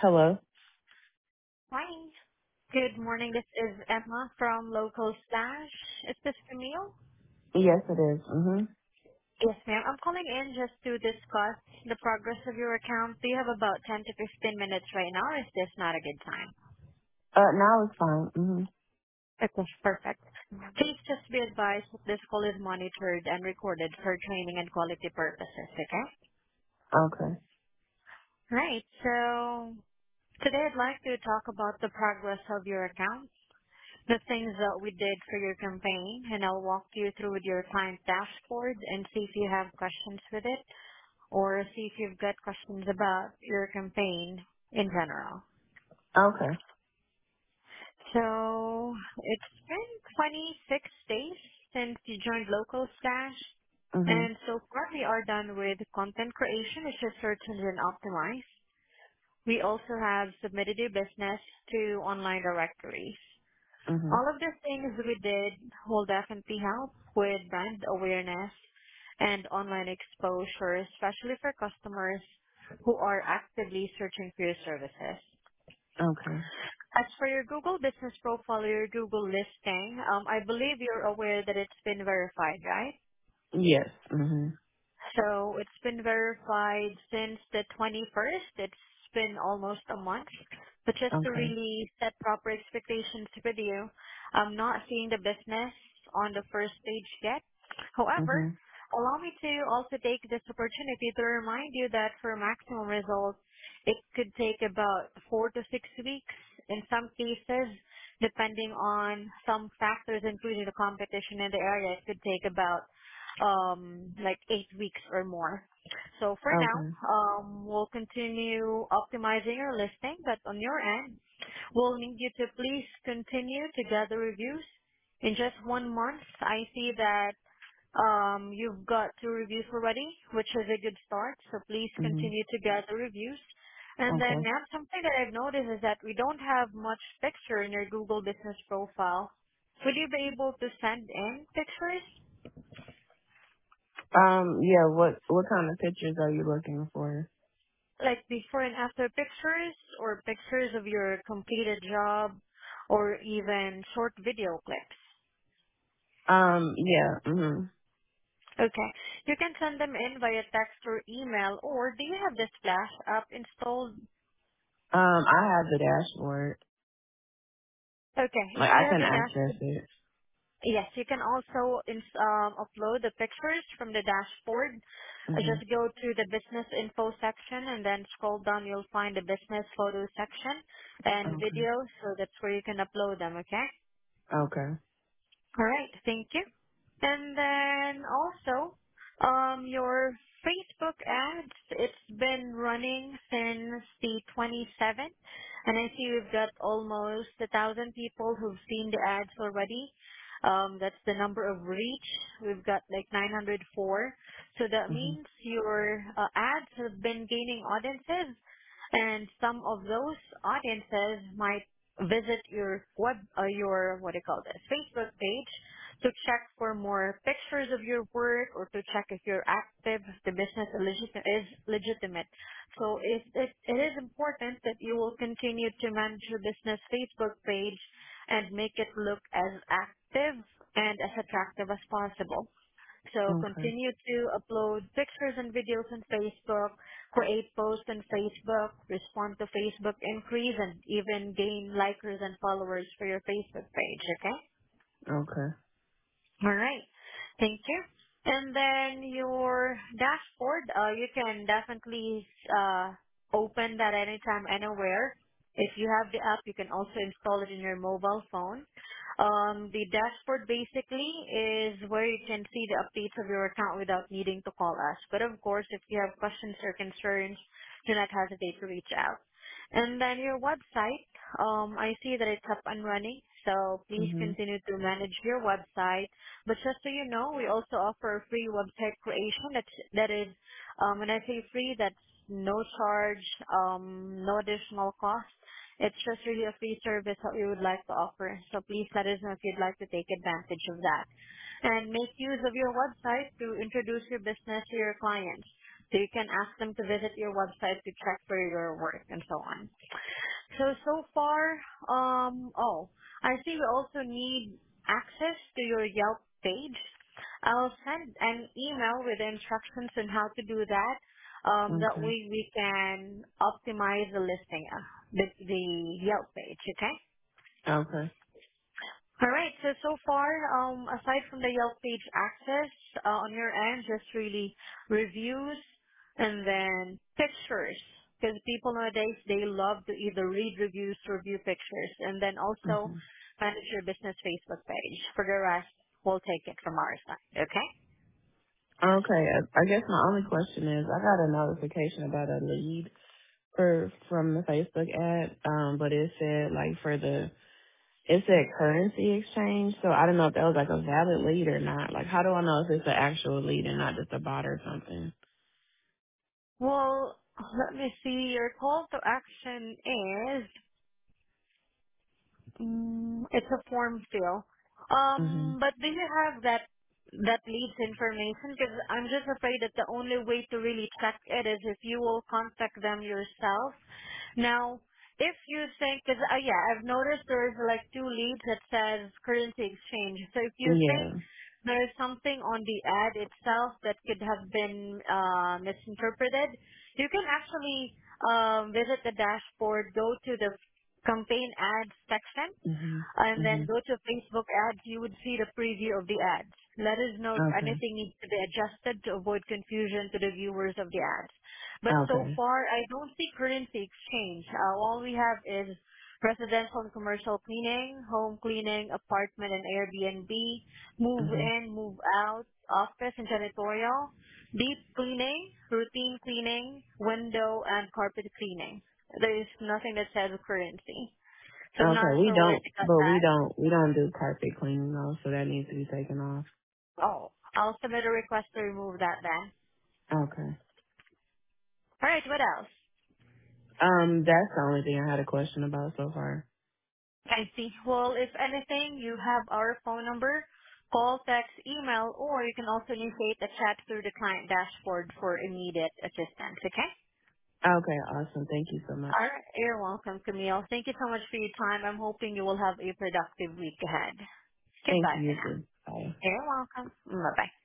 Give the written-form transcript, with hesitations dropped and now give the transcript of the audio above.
Hello? Hi. Good morning. This is Emma from Local Slash. Is this Camille? Yes, it is. Mm-hmm. Yes, ma'am. I'm calling in just to discuss the progress of your account. Do you have about 10 to 15 minutes right now, or is this not a good time? Now it's fine. Mm-hmm. Okay, perfect. Please just be advised that this call is monitored and recorded for training and quality purposes, okay? Okay. Right. So today I'd like to talk about the progress of your account, the things that we did for your campaign, and I'll walk you through with your client dashboard and see if you have questions with it or see if you've got questions about your campaign in general. Okay. So it's been 26 days since you joined Local Stash, Mm-hmm. and so far we are done with content creation, which is search engine optimized. We also have submitted your business to online directories. Mm-hmm. All of the things we did will definitely help with brand awareness and online exposure, especially for customers who are actively searching for your services. Okay. As for your Google business profile, your Google listing, I believe you're aware that it's been verified, right? Yes. Mm-hmm. So it's been verified since the 21st. It's been almost a month. But just to Okay. really set proper expectations with you, I'm not seeing the business on the first page yet. However, Mm-hmm. allow me to also take this opportunity to remind you that for maximum results, it could take about 4 to 6 weeks in some cases, depending on some factors, including the competition in the area. It could take about like 8 weeks or more. So for now, Okay. we'll continue optimizing your listing, but on your end, we'll need you to please continue to gather reviews. In just 1 month, I see that you've got 2 reviews already, which is a good start. So please Mm-hmm. continue to gather reviews. And then Okay. now something that I've noticed is that we don't have much picture in your Google business profile. Would you be able to send in pictures? Yeah, what kind of pictures are you looking for? Like before and after pictures or pictures of your completed job or even short video clips. Yeah. Mm-hmm. Okay. You can send them in via text or email, or do you have the Splash app installed? I have the dashboard. Okay. Like, If you I have can the access dashboard, it. yes, you can also upload the pictures from the dashboard. Mm-hmm. Just go to the business info section and then scroll down. You'll find the business photo section and Okay. videos. So that's where you can upload them. Okay. Okay. All right. Thank you. And then also, your Facebook ads, it's been running since the 27th, and I see we've got almost 1,000 people who've seen the ads already. That's the number of reach. We've got like 904. So that Mm-hmm. means your ads have been gaining audiences, and some of those audiences might visit your your what do you call this, Facebook page to check for more pictures of your work or to check if you're active, if the business is legitimate. So it is important that you will continue to manage your business Facebook page and make it look as active and as attractive as possible. So Okay. continue to upload pictures and videos on Facebook, create posts on Facebook, respond to Facebook inquiries, and even gain likers and followers for your Facebook page, okay? Okay. All right. Thank you. And then your dashboard, you can definitely open that anytime, anywhere. If you have the app, you can also install it in your mobile phone. The dashboard basically is where you can see the updates of your account without needing to call us. But of course, if you have questions or concerns, do not hesitate to reach out. And then your website, I see that it's up and running, so please Mm-hmm. continue to manage your website. But just so you know, we also offer a free website creation. That is, when I say free, that's no charge, no additional cost. It's just really a free service that we would like to offer. So please let us know if you'd like to take advantage of that. And make use of your website to introduce your business to your clients. So you can ask them to visit your website to check for your work and so on. So far, I see we also need access to your Yelp page. I'll send an email with the instructions on how to do that. That Okay. way we can optimize the listing, the Yelp page, okay? Okay. All right. So far, aside from the Yelp page access, on your end, just really reviews and then pictures. Because people nowadays, they love to either read reviews or view pictures. And then also Okay. manage your business Facebook page. For the rest, we'll take it from our side. Okay? Okay. I guess my only question is, I got a notification about a lead from the Facebook ad, but it said like it said currency exchange, so I don't know if that was like a valid lead or not. Like, how do I know if it's an actual lead and not just a bot or something? Well, let me see. Your call to action is it's a form fill. Mhm. But do you have that leads information? Because I'm just afraid that the only way to really check it is if you will contact them yourself. Now, if you think, because yeah, I've noticed there's like two leads that says currency exchange. So if you think Yeah. there is something on the ad itself that could have been misinterpreted, you can actually visit the dashboard, go to the campaign ads section, Mhm. and then Mhm. go to Facebook ads, you would see the preview of the ads. Let us know if Okay. anything needs to be adjusted to avoid confusion to the viewers of the ads. But so Okay. far, I don't see currency exchange. All we have is residential and commercial cleaning, home cleaning, apartment and Airbnb, move Mhm. in, move out, office and janitorial, deep cleaning, routine cleaning, window and carpet cleaning. There is nothing that says currency. So I'm not Okay. We sure where don't, to cut but that. we don't do carpet cleaning though, so that needs to be taken off. Oh, I'll submit a request to remove that then. Okay. All right, what else? That's the only thing I had a question about so far. I see. Well, if anything, you have our phone number, call, text, email, or you can also initiate a chat through the client dashboard for immediate assistance, okay? Okay. Awesome. Thank you so much. All right, you're welcome, Camille. Thank you so much for your time. I'm hoping you will have a productive week ahead. Thank Goodbye you. for You now. too. Bye. You're welcome. Bye-bye.